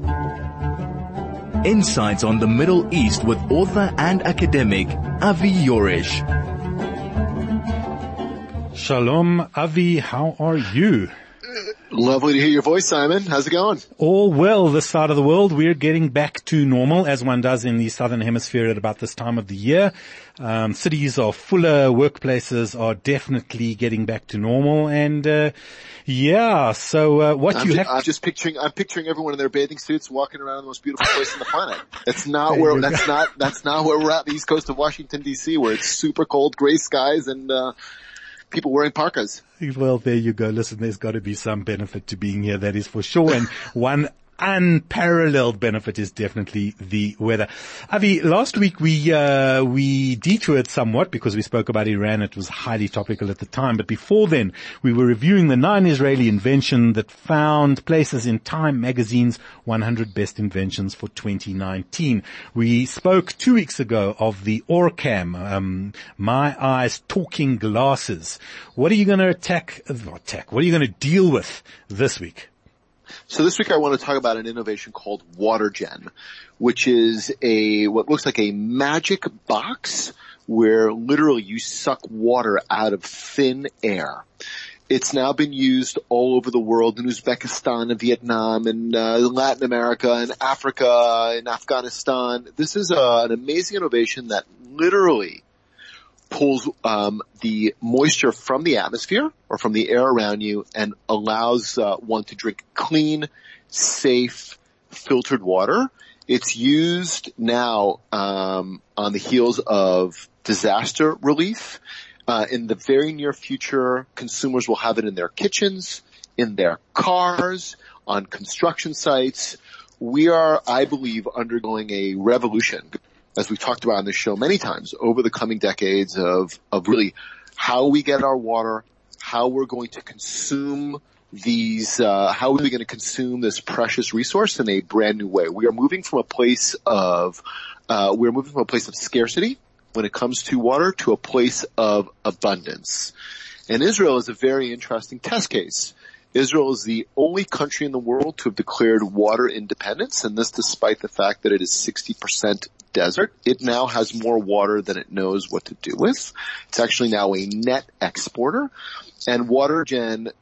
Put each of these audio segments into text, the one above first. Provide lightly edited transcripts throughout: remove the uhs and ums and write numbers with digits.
Insights on the Middle East with author and academic Avi Yorish. Shalom, Avi, how are you? Lovely to hear your voice, Simon. How's it going? All well this side of the world. We're getting back to normal, as one does in the southern hemisphere at about this time of the year. Cities are fuller, workplaces are definitely getting back to normal, and I'm picturing everyone in their bathing suits walking around the most beautiful place on the planet. That's not where we're at, the east coast of Washington DC, where it's super cold, gray skies, and people wearing parkas. Well, there you go. Listen, there's got to be some benefit to being here, that is for sure. And one unparalleled benefit is definitely the weather. Avi, last week we detoured somewhat because we spoke about Iran. It was highly topical at the time. But before then, we were reviewing the 9 Israeli inventions that found places in Time magazine's 100 best inventions for 2019. We spoke 2 weeks ago of the Orcam, My Eyes Talking Glasses. What are you going to what are you going to deal with this week? So this week I want to talk about an innovation called WaterGen, which is what looks like a magic box where literally you suck water out of thin air. It's now been used all over the world, in Uzbekistan and Vietnam and Latin America and Africa and Afghanistan. This is an amazing innovation that literally pulls the moisture from the atmosphere or from the air around you and allows one to drink clean, safe, filtered water. It's used now on the heels of disaster relief. In the very near future, consumers will have it in their kitchens, in their cars, on construction sites. We are, I believe, undergoing a revolution, as we've talked about on this show many times, over the coming decades of really how we get our water, how we're going to consume how are we going to consume this precious resource in a brand new way. We are moving from a place of scarcity when it comes to water to a place of abundance. And Israel is a very interesting test case. Israel is the only country in the world to have declared water independence, and this despite the fact that it is 60% desert. It now has more water than it knows what to do with. It's actually now a net exporter, and WaterGen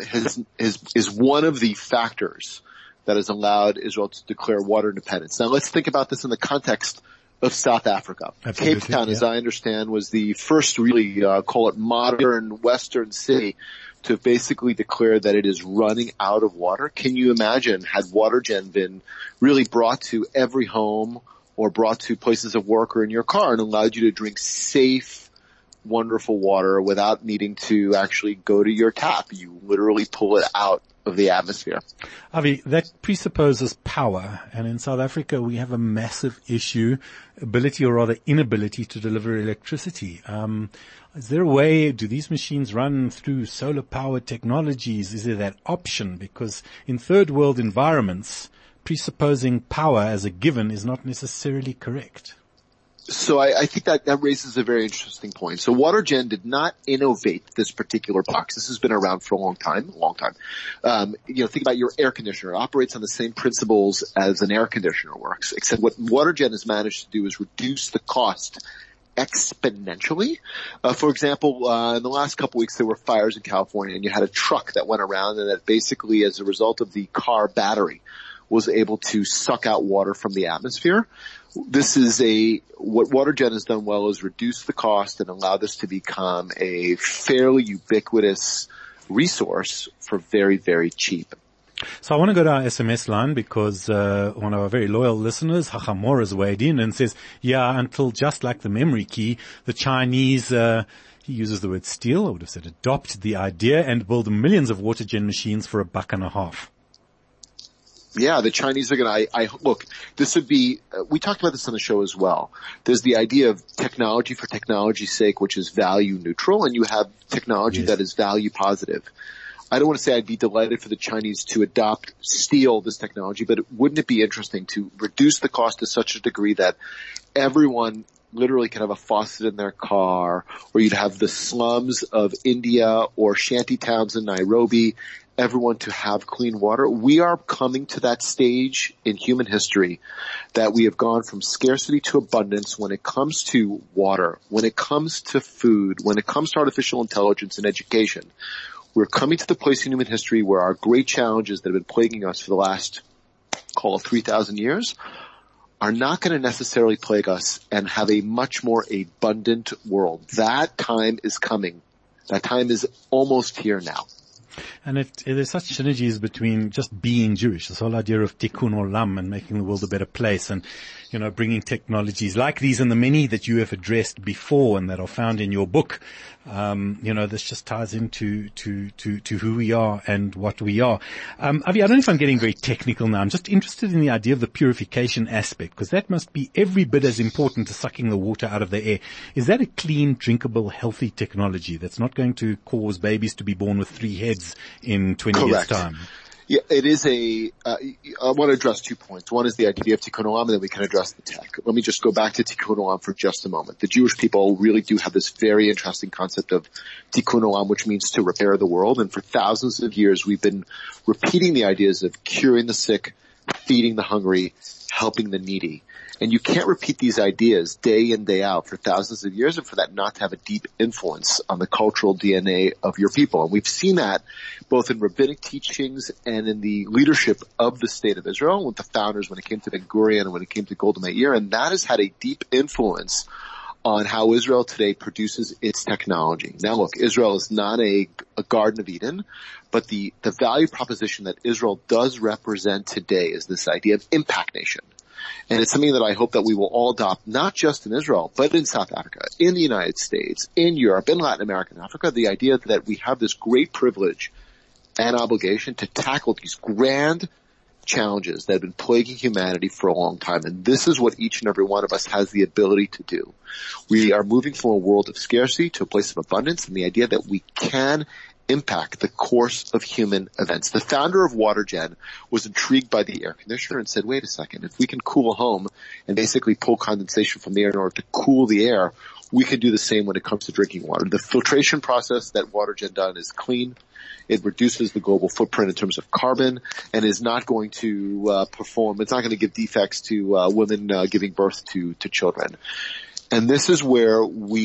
is one of the factors that has allowed Israel to declare water independence. Now let's think about this in the context of South Africa. Absolutely, Cape Town, as I understand, was the first really, call it modern Western city to basically declare that it is running out of water. Can you imagine had WaterGen been really brought to every home or brought to places of work or in your car and allowed you to drink safe, wonderful water without needing to actually go to your tap? You literally pull it out of the atmosphere. Avi, that presupposes power, and in South Africa we have a massive issue, ability or rather inability to deliver electricity. Is there a way, do these machines run through solar powered technologies? Is there that option? Because in third world environments, presupposing power as a given is not necessarily correct. So I think that raises a very interesting point. So WaterGen did not innovate this particular box. This has been around for a long time. Think about your air conditioner. It operates on the same principles as an air conditioner works, except what WaterGen has managed to do is reduce the cost exponentially. For example, in the last couple weeks there were fires in California, and you had a truck that went around and that basically, as a result of the car battery, was able to suck out water from the atmosphere. This is what WaterGen has done well is reduce the cost and allow this to become a fairly ubiquitous resource for very, very cheap. So I want to go to our SMS line because one of our very loyal listeners, Hachamor, has weighed in and says, until just like the memory key, the Chinese, he uses the word steal, I would have said adopt the idea and build millions of WaterGen machines for $1.50. Yeah, the Chinese are going to, look, this would be, we talked about this on the show as well. There's the idea of technology for technology's sake, which is value neutral, and you have technology that is value positive. I don't want to say I'd be delighted for the Chinese to steal this technology, but wouldn't it be interesting to reduce the cost to such a degree that everyone literally can have a faucet in their car, or you'd have the slums of India or shanty towns in Nairobi. everyone to have clean water. We are coming to that stage in human history that we have gone from scarcity to abundance when it comes to water, when it comes to food, when it comes to artificial intelligence and education. We're coming to the place in human history where our great challenges that have been plaguing us for the last, call it 3,000 years, are not going to necessarily plague us and have a much more abundant world. That time is coming. That time is almost here now. And there's such synergies between just being Jewish, this whole idea of tikkun olam and making the world a better place, and, you know, bringing technologies like these and the many that you have addressed before and that are found in your book. You know, this just ties into to who we are and what we are. Avi, I don't know if I'm getting very technical now. I'm just interested in the idea of the purification aspect, because that must be every bit as important as sucking the water out of the air. Is that a clean, drinkable, healthy technology that's not going to cause babies to be born with 3 heads in 20 years' time? Yeah, it is I want to address 2 points. One is the idea of tikkun olam, and then we can address the tech. Let me just go back to tikkun olam for just a moment. The Jewish people really do have this very interesting concept of tikkun olam, which means to repair the world. And for thousands of years, we've been repeating the ideas of curing the sick, feeding the hungry, helping the needy. And you can't repeat these ideas day in, day out for thousands of years and for that not to have a deep influence on the cultural DNA of your people. And we've seen that both in rabbinic teachings and in the leadership of the state of Israel with the founders when it came to Ben Gurion and when it came to Golda Meir. And that has had a deep influence on how Israel today produces its technology. Now look, Israel is not a Garden of Eden, but the value proposition that Israel does represent today is this idea of impact nation. And it's something that I hope that we will all adopt, not just in Israel, but in South Africa, in the United States, in Europe, in Latin America and Africa, the idea that we have this great privilege and obligation to tackle these grand challenges that have been plaguing humanity for a long time. And this is what each and every one of us has the ability to do. We are moving from a world of scarcity to a place of abundance, and the idea that we can impact the course of human events. The founder of WaterGen was intrigued by the air conditioner and said, wait a second, if we can cool a home and basically pull condensation from the air in order to cool the air, we can do the same when it comes to drinking water. The filtration process that WaterGen does is clean. It reduces the global footprint in terms of carbon and is not going to it's not going to give defects to women giving birth to children. And this is where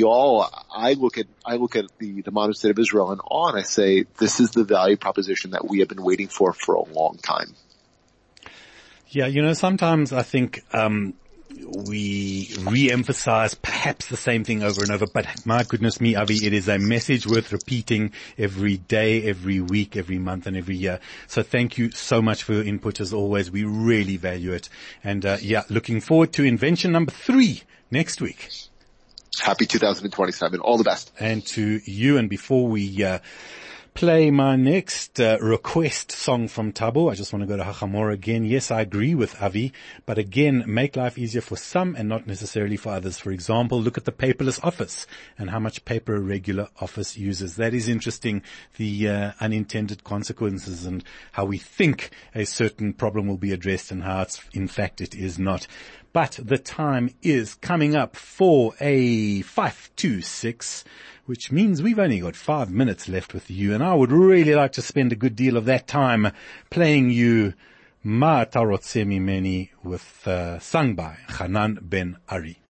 I look at the modern state of Israel in awe, and I say, this is the value proposition that we have been waiting for a long time. Yeah, you know, sometimes I think, we re-emphasize perhaps the same thing over and over, but my goodness me, Avi, it is a message worth repeating every day, every week, every month, and every year. So thank you so much for your input as always. We really value it. And, looking forward to invention number 3 next week. Happy 2027. All the best. And to you, and before we, play my next request song from Tabo, I just want to go to Hachamor again. Yes, I agree with Avi, but again, make life easier for some and not necessarily for others. For example, look at the paperless office and how much paper a regular office uses. That is interesting, the unintended consequences and how we think a certain problem will be addressed and how in fact it is not. But the time is coming up for a 5-2-6, which means we've only got 5 minutes left with you, and I would really like to spend a good deal of that time playing you Ma Tarot Semimeni with sung by Hanan Ben Ari.